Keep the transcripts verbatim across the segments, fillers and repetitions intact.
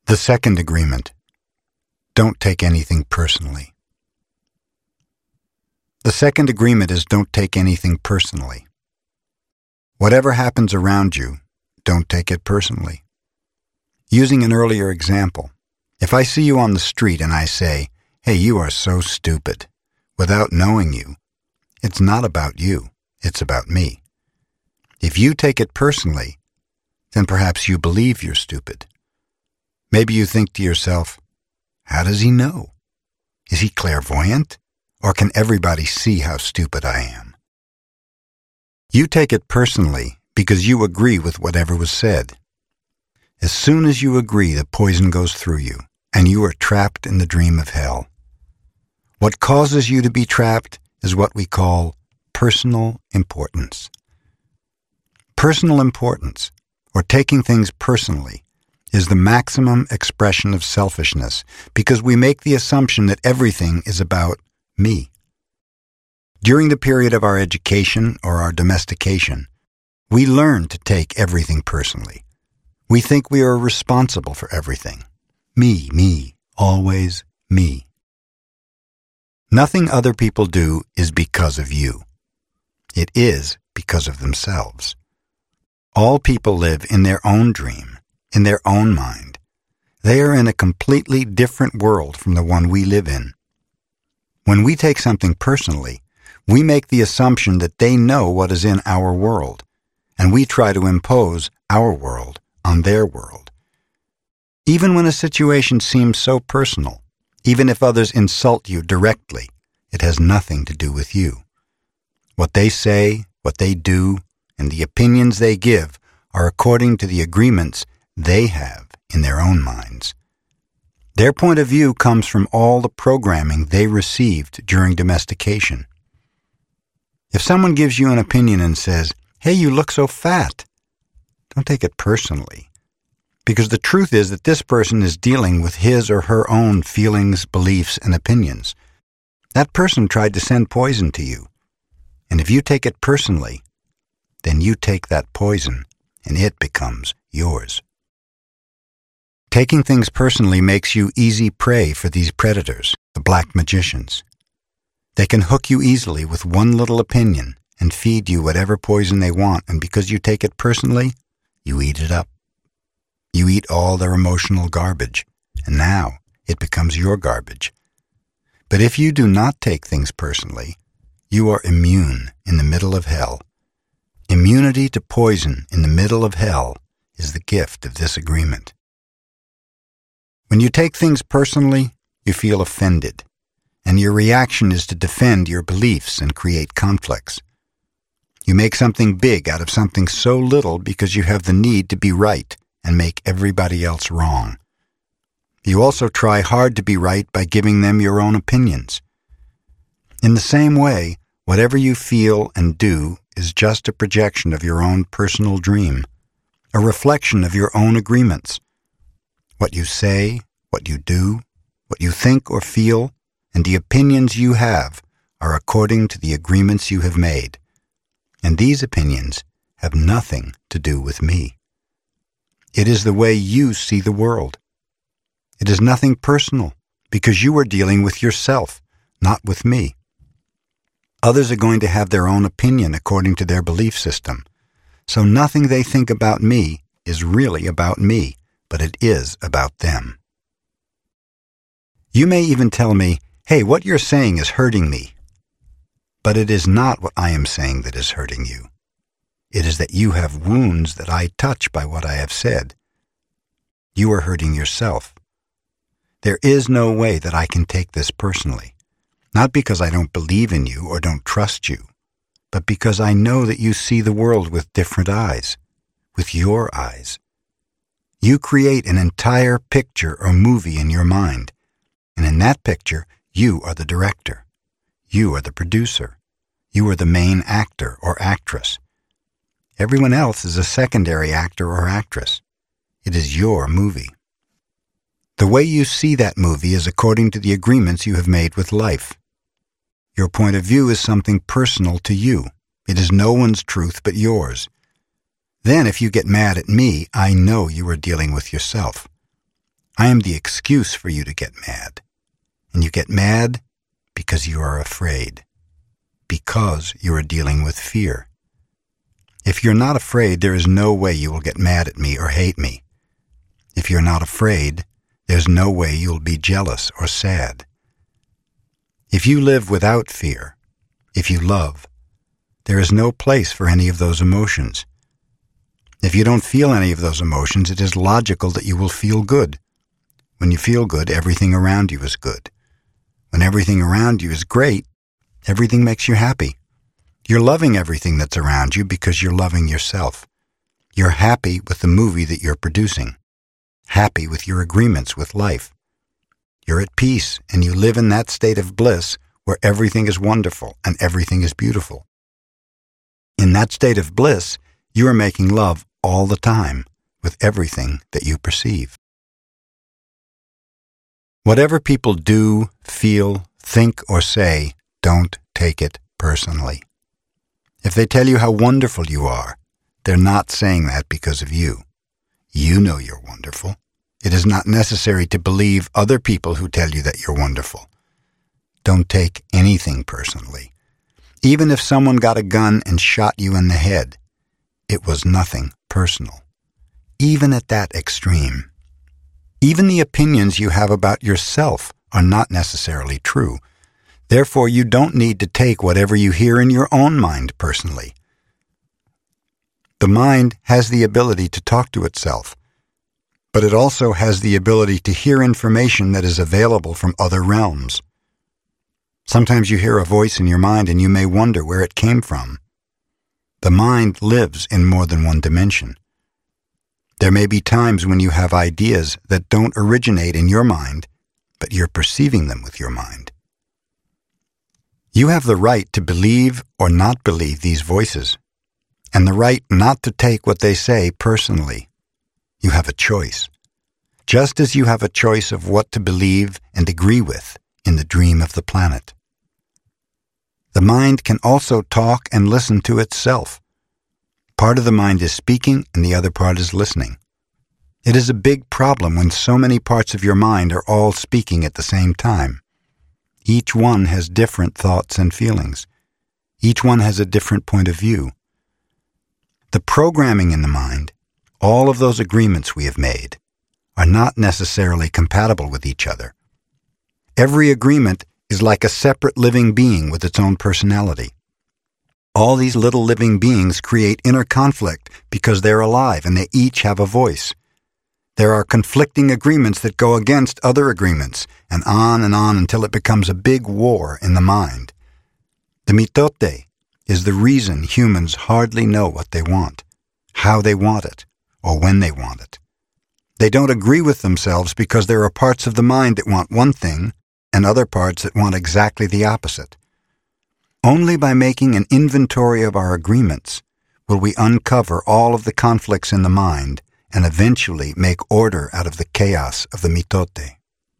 The second agreement. Don't take anything personally. The second agreement is don't take anything personally. Whatever happens around you, don't take it personally. Using an earlier example, if I see you on the street and I say, "Hey, you are so stupid," without knowing you, it's not about you, it's about me. If you take it personally, then perhaps you believe you're stupid. Maybe you think to yourself, how does he know? Is he clairvoyant? Or can everybody see how stupid I am? You take it personally because you agree with whatever was said. As soon as you agree, the poison goes through you, and you are trapped in the dream of hell. What causes you to be trapped is what we call personal importance. Personal importance, or taking things personally, is the maximum expression of selfishness because we make the assumption that everything is about me. During the period of our education or our domestication, we learn to take everything personally. We think we are responsible for everything. Me, me, always me. Nothing other people do is because of you. It is because of themselves. All people live in their own dream, in their own mind. They are in a completely different world from the one we live in. When we take something personally, we make the assumption that they know what is in our world, and we try to impose our world on their world. Even when a situation seems so personal, even if others insult you directly, it has nothing to do with you. What they say, what they do, and the opinions they give are according to the agreements they have in their own minds. Their point of view comes from all the programming they received during domestication. If someone gives you an opinion and says, "Hey, you look so fat," don't take it personally, because the truth is that this person is dealing with his or her own feelings, beliefs, and opinions. That person tried to send poison to you, and if you take it personally, then you take that poison, and it becomes yours. Taking things personally makes you easy prey for these predators, the black magicians. They can hook you easily with one little opinion and feed you whatever poison they want, and because you take it personally, you eat it up. You eat all their emotional garbage, and now it becomes your garbage. But if you do not take things personally, you are immune in the middle of hell. Immunity to poison in the middle of hell is the gift of this agreement. When you take things personally, you feel offended, and your reaction is to defend your beliefs and create conflicts. You make something big out of something so little because you have the need to be right and make everybody else wrong. You also try hard to be right by giving them your own opinions. In the same way, whatever you feel and do is just a projection of your own personal dream, a reflection of your own agreements. What you say, what you do, what you think or feel, and the opinions you have are according to the agreements you have made. And these opinions have nothing to do with me. It is the way you see the world. It is nothing personal, because you are dealing with yourself, not with me. Others are going to have their own opinion according to their belief system, so nothing they think about me is really about me, but it is about them. You may even tell me, "Hey, what you're saying is hurting me." But it is not what I am saying that is hurting you. It is that you have wounds that I touch by what I have said. You are hurting yourself. There is no way that I can take this personally, not because I don't believe in you or don't trust you, but because I know that you see the world with different eyes, with your eyes. You create an entire picture or movie in your mind, and in that picture, you are the director. You are the producer. You are the main actor or actress. Everyone else is a secondary actor or actress. It is your movie. The way you see that movie is according to the agreements you have made with life. Your point of view is something personal to you. It is no one's truth but yours. Then if you get mad at me, I know you are dealing with yourself. I am the excuse for you to get mad. And you get mad because you are afraid, because you are dealing with fear. If you're not afraid, there is no way you will get mad at me or hate me. If you're not afraid, there's no way you'll be jealous or sad. If you live without fear, if you love, there is no place for any of those emotions. If you don't feel any of those emotions, it is logical that you will feel good. When you feel good, everything around you is good. When everything around you is great, everything makes you happy. You're loving everything that's around you because you're loving yourself. You're happy with the movie that you're producing, happy with your agreements with life. You're at peace, and you live in that state of bliss where everything is wonderful and everything is beautiful. In that state of bliss, you are making love all the time with everything that you perceive. Whatever people do, feel, think, or say, don't take it personally. If they tell you how wonderful you are, they're not saying that because of you. You know you're wonderful. It is not necessary to believe other people who tell you that you're wonderful. Don't take anything personally. Even if someone got a gun and shot you in the head, it was nothing personal. Even at that extreme. Even the opinions you have about yourself are not necessarily true. Therefore, you don't need to take whatever you hear in your own mind personally. The mind has the ability to talk to itself, but it also has the ability to hear information that is available from other realms. Sometimes you hear a voice in your mind and you may wonder where it came from. The mind lives in more than one dimension. There may be times when you have ideas that don't originate in your mind, but you're perceiving them with your mind. You have the right to believe or not believe these voices, and the right not to take what they say personally. You have a choice, just as you have a choice of what to believe and agree with in the dream of the planet. The mind can also talk and listen to itself. Part of the mind is speaking and the other part is listening. It is a big problem when so many parts of your mind are all speaking at the same time. Each one has different thoughts and feelings. Each one has a different point of view. The programming in the mind, all of those agreements we have made, are not necessarily compatible with each other. Every agreement is like a separate living being with its own personality. All these little living beings create inner conflict because they're alive and they each have a voice. There are conflicting agreements that go against other agreements, and on and on until it becomes a big war in the mind. The mitote is the reason humans hardly know what they want, how they want it, or when they want it. They don't agree with themselves because there are parts of the mind that want one thing and other parts that want exactly the opposite. Only by making an inventory of our agreements will we uncover all of the conflicts in the mind and eventually make order out of the chaos of the mitote.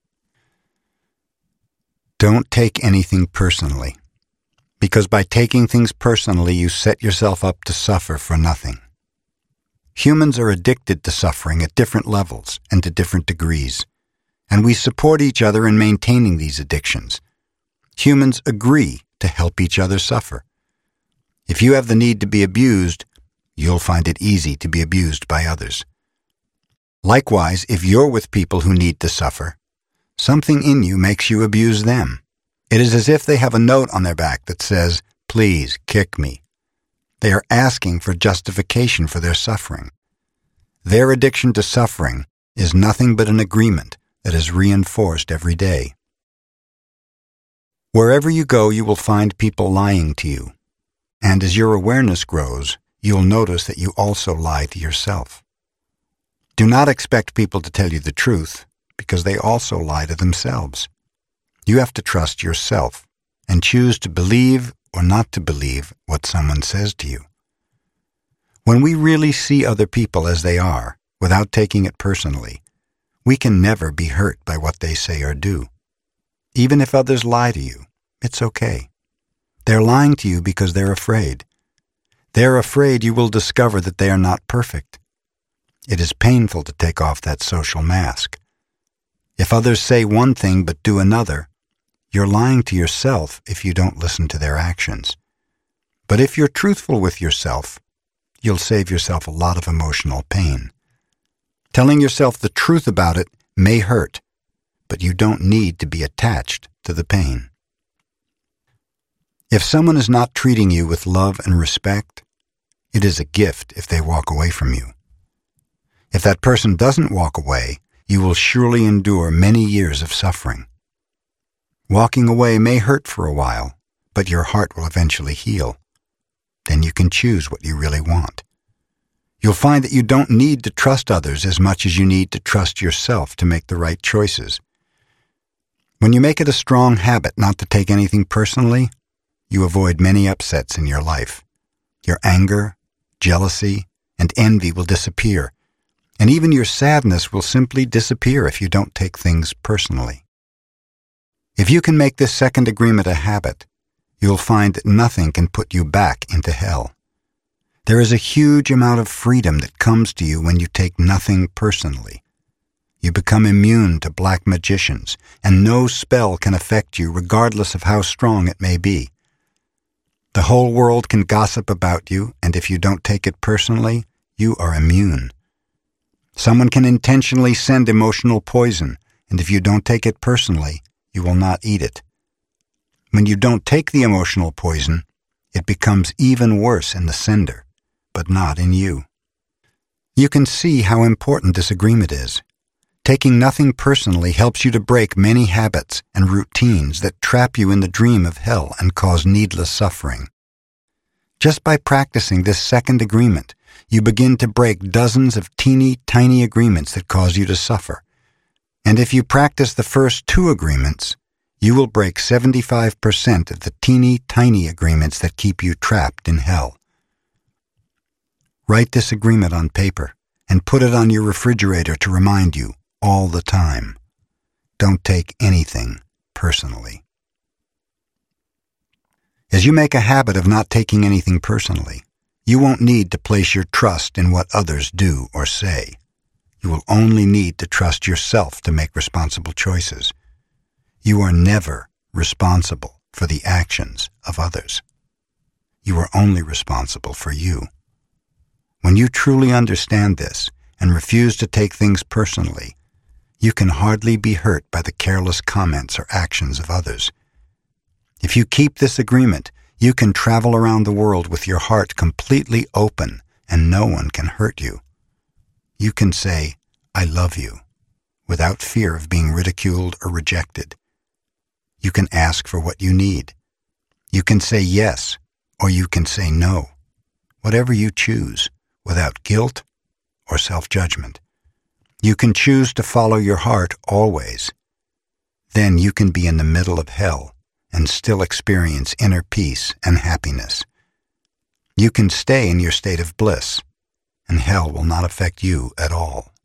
Don't take anything personally, because by taking things personally you set yourself up to suffer for nothing. Humans are addicted to suffering at different levels and to different degrees, and we support each other in maintaining these addictions. Humans agree to help each other suffer. If you have the need to be abused, you'll find it easy to be abused by others. Likewise, if you're with people who need to suffer, something in you makes you abuse them. It is as if they have a note on their back that says, "Please kick me." They are asking for justification for their suffering. Their addiction to suffering is nothing but an agreement that is reinforced every day. Wherever you go, you will find people lying to you. And as your awareness grows, you'll notice that you also lie to yourself. Do not expect people to tell you the truth, because they also lie to themselves. You have to trust yourself and choose to believe or not to believe what someone says to you. When we really see other people as they are, without taking it personally, we can never be hurt by what they say or do. Even if others lie to you, it's okay. They're lying to you because they're afraid. They're afraid you will discover that they are not perfect. It is painful to take off that social mask, If others say one thing but do another, you're lying to yourself if you don't listen to their actions. But if you're truthful with yourself, you'll save yourself a lot of emotional pain. Telling yourself the truth about it may hurt, but you don't need to be attached to the pain. If someone is not treating you with love and respect, it is a gift if they walk away from you. If that person doesn't walk away, you will surely endure many years of suffering. Walking away may hurt for a while, but your heart will eventually heal. Then you can choose what you really want. You'll find that you don't need to trust others as much as you need to trust yourself to make the right choices. When you make it a strong habit not to take anything personally, you avoid many upsets in your life. Your anger, jealousy, and envy will disappear, and even your sadness will simply disappear if you don't take things personally. If you can make this second agreement a habit, you'll find that nothing can put you back into hell. There is a huge amount of freedom that comes to you when you take nothing personally. You become immune to black magicians, and no spell can affect you regardless of how strong it may be. The whole world can gossip about you, and if you don't take it personally, you are immune. Someone can intentionally send emotional poison, and if you don't take it personally, you will not eat it. When you don't take the emotional poison, it becomes even worse in the sender, but not in you. You can see how important this agreement is. Taking nothing personally helps you to break many habits and routines that trap you in the dream of hell and cause needless suffering. Just by practicing this second agreement, you begin to break dozens of teeny tiny agreements that cause you to suffer. And if you practice the first two agreements, you will break seventy-five percent of the teeny tiny agreements that keep you trapped in hell. Write this agreement on paper and put it on your refrigerator to remind you all the time. Don't take anything personally. As you make a habit of not taking anything personally, you won't need to place your trust in what others do or say. You will only need to trust yourself to make responsible choices. You are never responsible for the actions of others. You are only responsible for you. When you truly understand this and refuse to take things personally, you can hardly be hurt by the careless comments or actions of others. If you keep this agreement, you can travel around the world with your heart completely open and no one can hurt you. You can say, "I love you," without fear of being ridiculed or rejected. You can ask for what you need. You can say yes, or you can say no, whatever you choose, without guilt or self-judgment. You can choose to follow your heart always. Then you can be in the middle of hell and still experience inner peace and happiness. You can stay in your state of bliss, and hell will not affect you at all.